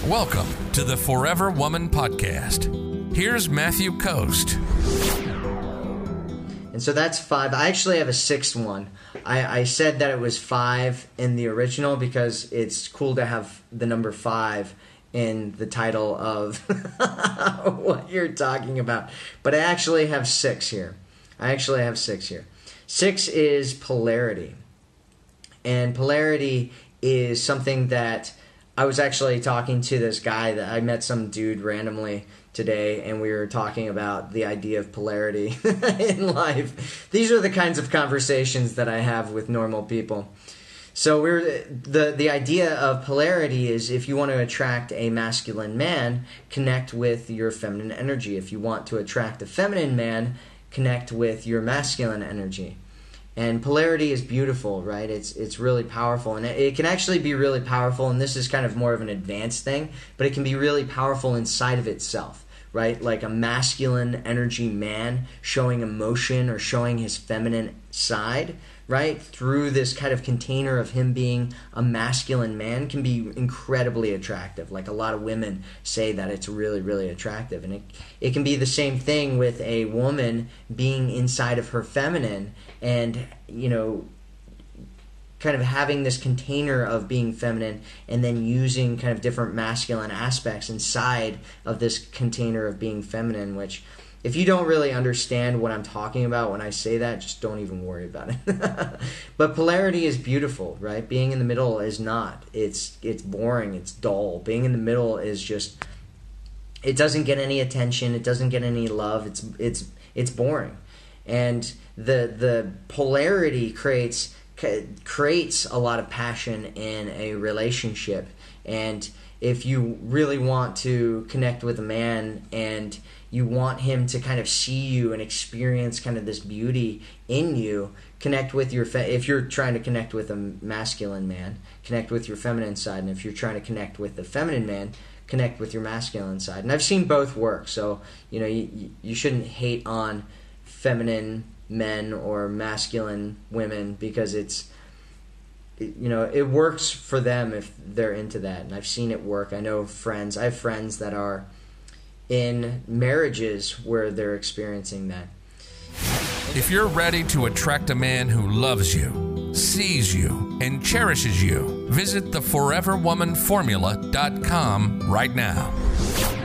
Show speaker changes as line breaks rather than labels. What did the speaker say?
Welcome to the Forever Woman Podcast. Here's Matthew Coast.
And so that's 5. I actually have a 6th one. I said that it was 5 in the original because it's cool to have the number 5 in the title of what you're talking about. But I actually have 6 here. 6 is polarity. And polarity is something that I was actually talking to this guy that I met some dude randomly today, and we were talking about the idea of polarity in life. These are the kinds of conversations that I have with normal people. So the idea of polarity is if you want to attract a masculine man, connect with your feminine energy. If you want to attract a feminine man, connect with your masculine energy. And polarity is beautiful, right? It's really powerful. And it can actually be really powerful, and this is kind of more of an advanced thing, but it can be really powerful inside of itself, right? Like a masculine energy man showing emotion or showing his feminine side, right? Through this kind of container of him being a masculine man can be incredibly attractive. Like a lot of women say that it's really, really attractive. And it can be the same thing with a woman being inside of her feminine and, you know, kind of having this container of being feminine and then using kind of different masculine aspects inside of this container of being feminine, which if you don't really understand what I'm talking about when I say that, just don't even worry about it. But polarity is beautiful, right? Being in the middle is not. It's boring. It's dull. Being in the middle is just, it doesn't get any attention. It doesn't get any love. It's boring. And the polarity creates a lot of passion in a relationship. And if you really want to connect with a man and you want him to kind of see you and experience kind of this beauty in you, connect with your if you're trying to connect with a masculine man, connect with your feminine side. And if you're trying to connect with the feminine man, connect with your masculine side. And I've seen both work. So, you know, you shouldn't hate on feminine men or masculine women because it works for them if they're into that. And I've seen it work. I have friends that are in marriages where they're experiencing that.
If you're ready to attract a man who loves you, sees you, and cherishes you, visit theforeverwomanformula.com right now.